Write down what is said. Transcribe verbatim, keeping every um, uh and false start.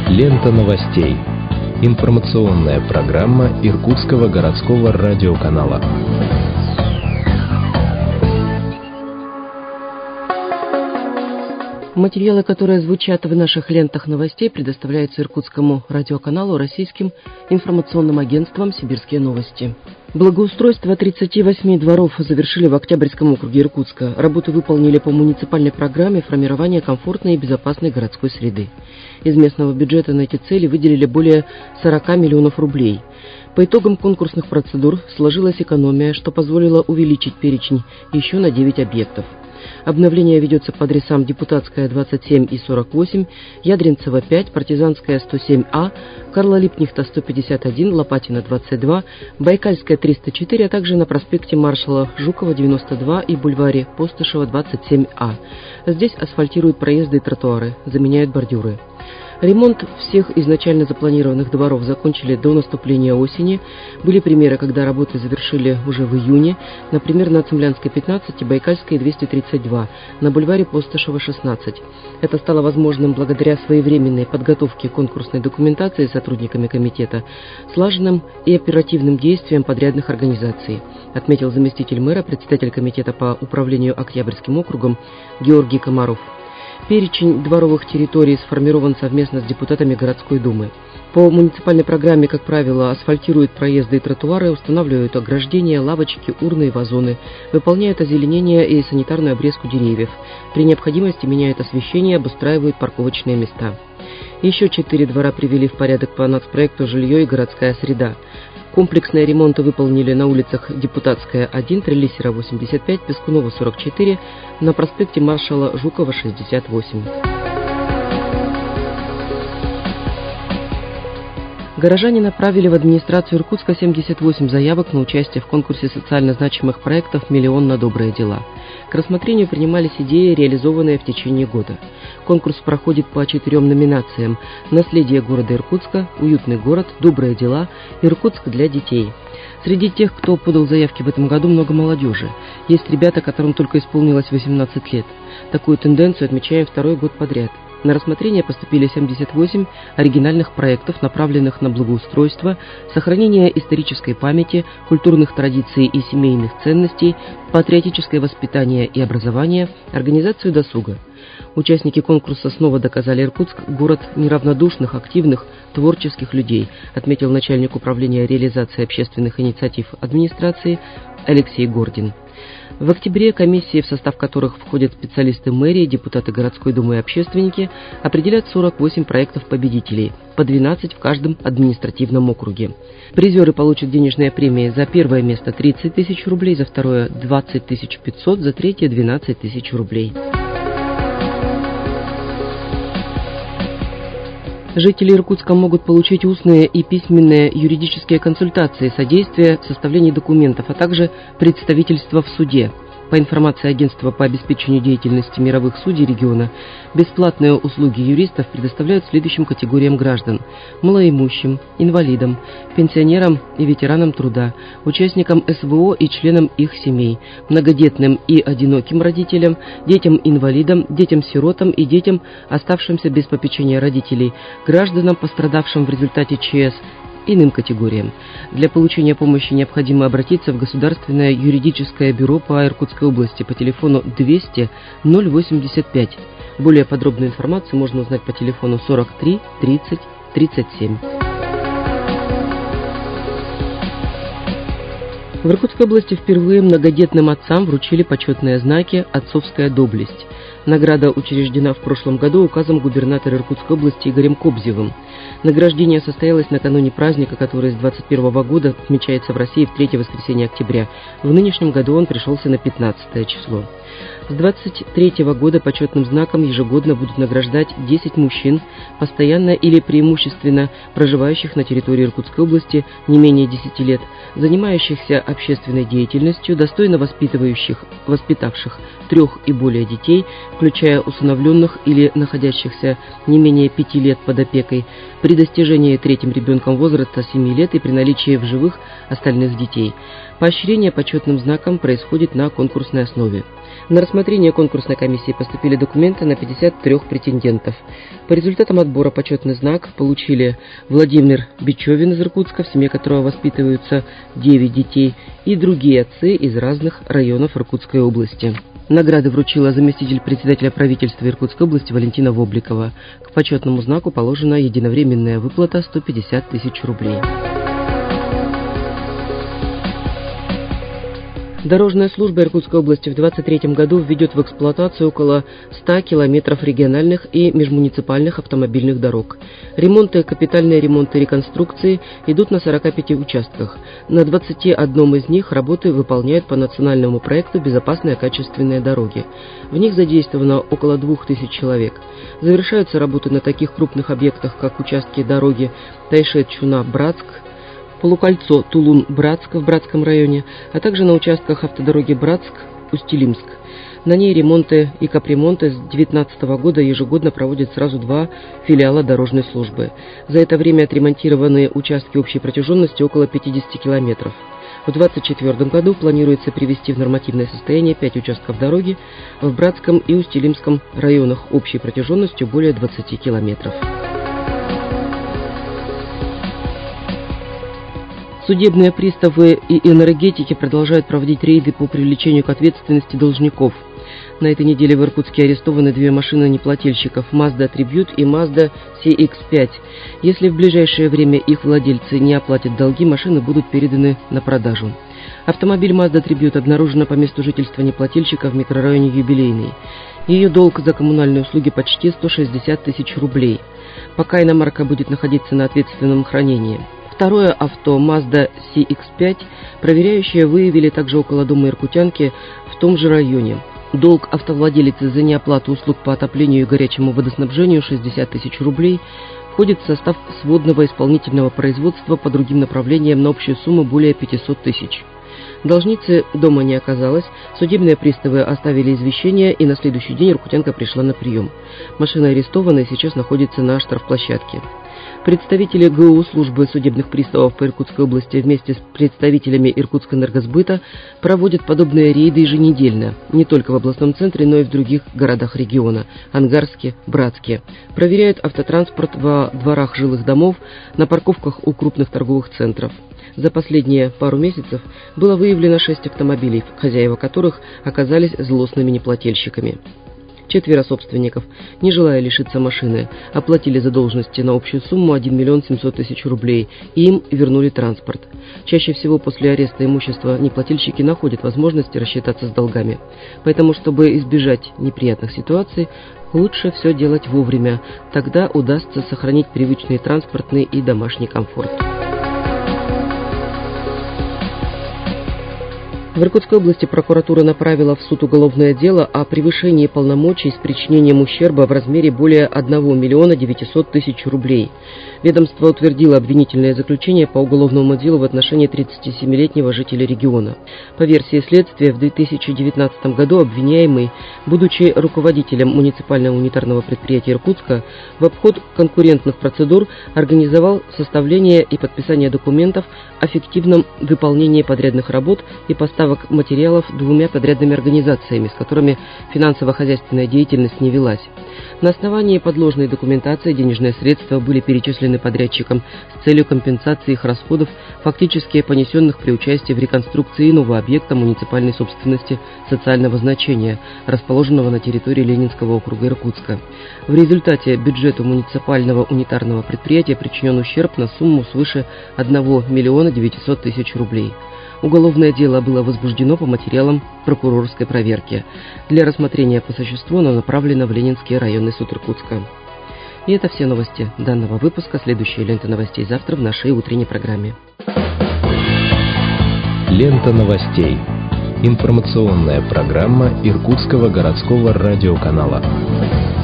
Лента новостей. Информационная программа Иркутского городского радиоканала. Материалы, которые звучат в наших лентах новостей, предоставляются Иркутскому радиоканалу российским информационным агентством «Сибирские новости». Благоустройство тридцати восьми дворов завершили в Октябрьском округе Иркутска. Работы выполнили по муниципальной программе формирования комфортной и безопасной городской среды. Из местного бюджета на эти цели выделили более сорока миллионов рублей. По итогам конкурсных процедур сложилась экономия, что позволило увеличить перечень еще на девять объектов. Обновление ведется по адресам Депутатская, двадцать семь и сорок восемь, Ядринцева, пять, Партизанская, сто семь А, Карла Липкнехта, сто пятьдесят один, Лопатина, двадцать два, Байкальская, триста четыре, а также на проспекте Маршала Жукова, девяносто два и бульваре Постышева, двадцать семь А. Здесь асфальтируют проезды и тротуары, заменяют бордюры. Ремонт всех изначально запланированных дворов закончили до наступления осени. Были примеры, когда работы завершили уже в июне, например, на Цемлянской, пятнадцать и Байкальской, двести тридцать два, на бульваре Постышева, шестнадцать. Это стало возможным благодаря своевременной подготовке конкурсной документации сотрудниками комитета, слаженным и оперативным действиям подрядных организаций, отметил заместитель мэра, председатель комитета по управлению Октябрьским округом Георгий Комаров. Перечень дворовых территорий сформирован совместно с депутатами городской думы. По муниципальной программе, как правило, асфальтируют проезды и тротуары, устанавливают ограждения, лавочки, урны и вазоны, выполняют озеленение и санитарную обрезку деревьев. При необходимости меняют освещение, обустраивают парковочные места. Еще четыре двора привели в порядок по нацпроекту «Жилье и городская среда». Комплексные ремонты выполнили на улицах Депутатская, один, Трелисера, восемьдесят пять, Пескунова, сорок четыре, на проспекте Маршала Жукова, шестьдесят восемь. Горожане направили в администрацию Иркутска семьдесят восемь заявок на участие в конкурсе социально значимых проектов «Миллион на добрые дела». К рассмотрению принимались идеи, реализованные в течение года. Конкурс проходит по четырем номинациям: «Наследие города Иркутска», «Уютный город», «Добрые дела», «Иркутск для детей». Среди тех, кто подал заявки в этом году, много молодежи. Есть ребята, которым только исполнилось восемнадцать лет. Такую тенденцию отмечаем второй год подряд. На рассмотрение поступили семьдесят восемь оригинальных проектов, направленных на благоустройство, сохранение исторической памяти, культурных традиций и семейных ценностей, патриотическое воспитание и образование, организацию досуга. Участники конкурса снова доказали: Иркутск – город неравнодушных, активных, творческих людей, отметил начальник управления реализации общественных инициатив администрации Алексей Гордин. В октябре комиссии, в состав которых входят специалисты мэрии, депутаты городской думы и общественники, определят сорок восемь проектов-победителей, по двенадцать в каждом административном округе. Призеры получат денежные премии: за первое место тридцать тысяч рублей, за второе двадцать тысяч пятьсот, за третье двенадцать тысяч рублей. Жители Иркутска могут получить устные и письменные юридические консультации, содействие в составлении документов, а также представительство в суде. По информации агентства по обеспечению деятельности мировых судей региона, бесплатные услуги юристов предоставляют следующим категориям граждан: малоимущим, инвалидам, пенсионерам и ветеранам труда, участникам эс вэ о и членам их семей, многодетным и одиноким родителям, детям-инвалидам, детям-сиротам и детям, оставшимся без попечения родителей, гражданам, пострадавшим в результате ЧС, иным категориям. Для получения помощи необходимо обратиться в Государственное юридическое бюро по Иркутской области по телефону двести ноль восемьдесят пять. Более подробную информацию можно узнать по телефону сорок три тридцать тридцать семь. В Иркутской области впервые многодетным отцам вручили почетные знаки «Отцовская доблесть». Награда учреждена в прошлом году указом губернатора Иркутской области Игорем Кобзевым. Награждение состоялось накануне праздника, который с двадцать первого года отмечается в России в третье воскресенье октября. В нынешнем году он пришелся на пятнадцатое число. С двадцать третьего года почетным знаком ежегодно будут награждать десять мужчин, постоянно или преимущественно проживающих на территории Иркутской области не менее десяти лет, занимающихся общественной деятельностью, достойно воспитывающих, воспитавших трех и более детей, включая усыновленных или находящихся не менее пяти лет под опекой, при достижении третьим ребенком возраста семи лет и при наличии в живых остальных детей. Поощрение почетным знаком происходит на конкурсной основе. На рассмотрение конкурсной комиссии поступили документы на пятьдесят три претендентов. По результатам отбора почетный знак получили Владимир Бичевин из Иркутска, в семье которого воспитываются девять детей, и другие отцы из разных районов Иркутской области. Награды вручила заместитель председателя правительства Иркутской области Валентина Вобликова. К почетному знаку положена единовременная выплата сто пятьдесят тысяч рублей. Дорожная служба Иркутской области в две тысячи двадцать третьем году введет в эксплуатацию около ста километров региональных и межмуниципальных автомобильных дорог. Ремонты, капитальные ремонты и реконструкции идут на сорока пяти участках. На двадцати одном из них работы выполняют по национальному проекту «Безопасные качественные дороги». В них задействовано около двух тысяч человек. Завершаются работы на таких крупных объектах, как участки дороги Тайшет-Чуна-Братск, полукольцо Тулун-Братск в Братском районе, а также на участках автодороги Братск-Устилимск. На ней ремонты и капремонты с две тысячи девятнадцатого года ежегодно проводят сразу два филиала дорожной службы. За это время отремонтированы участки общей протяженности около пятидесяти километров. В две тысячи двадцать четвёртом году планируется привести в нормативное состояние пять участков дороги в Братском и Устилимском районах общей протяженностью более двадцати километров. Судебные приставы и энергетики продолжают проводить рейды по привлечению к ответственности должников. На этой неделе в Иркутске арестованы две машины неплательщиков Mazda Tribute и Mazda си икс пять. Если в ближайшее время их владельцы не оплатят долги, машины будут переданы на продажу. Автомобиль Mazda Tribute обнаружена по месту жительства неплательщика в микрорайоне Юбилейный. Ее долг за коммунальные услуги почти сто шестьдесят тысяч рублей. Пока иномарка будет находиться на ответственном хранении. Второе авто Mazda си икс пять проверяющие выявили также около дома иркутянки в том же районе. Долг автовладелицы за неоплату услуг по отоплению и горячему водоснабжению шестьдесят тысяч рублей входит в состав сводного исполнительного производства по другим направлениям на общую сумму более пятисот тысяч. Должницы дома не оказалось, судебные приставы оставили извещение, и на следующий день иркутянка пришла на прием. Машина арестована и сейчас находится на штрафплощадке. Представители ГУ службы судебных приставов по Иркутской области вместе с представителями Иркутскэнергосбыта проводят подобные рейды еженедельно, не только в областном центре, но и в других городах региона – Ангарске, Братске. Проверяют автотранспорт во дворах жилых домов, на парковках у крупных торговых центров. За последние пару месяцев было выявлено шесть автомобилей, хозяева которых оказались злостными неплательщиками. Четверо собственников, не желая лишиться машины, оплатили задолженности на общую сумму один миллион семьсот тысяч рублей и им вернули транспорт. Чаще всего после ареста имущества неплательщики находят возможности рассчитаться с долгами. Поэтому, чтобы избежать неприятных ситуаций, лучше все делать вовремя, тогда удастся сохранить привычный транспортный и домашний комфорт. В Иркутской области прокуратура направила в суд уголовное дело о превышении полномочий с причинением ущерба в размере более одного миллиона девятисот тысяч рублей. Ведомство утвердило обвинительное заключение по уголовному делу в отношении тридцатисемилетнего жителя региона. По версии следствия, в две тысячи девятнадцатом году обвиняемый, будучи руководителем муниципального унитарного предприятия Иркутска, в обход конкурентных процедур организовал составление и подписание документов о фиктивном выполнении подрядных работ и поставке материалов двумя подрядными организациями, с которыми финансово-хозяйственная деятельность не велась. На основании подложной документации денежные средства были перечислены подрядчикам с целью компенсации их расходов, фактически понесенных при участии в реконструкции иного объекта муниципальной собственности социального значения, расположенного на территории Ленинского округа Иркутска. В результате бюджету муниципального унитарного предприятия причинен ущерб на сумму свыше одного миллиона девятисот тысяч рублей. Уголовное дело было возбуждено по материалам прокурорской проверки. Для рассмотрения по существу оно направлено в Ленинский районный суд Иркутска. И это все новости данного выпуска. Следующие ленты новостей завтра в нашей утренней программе. Лента новостей. Информационная программа Иркутского городского радиоканала.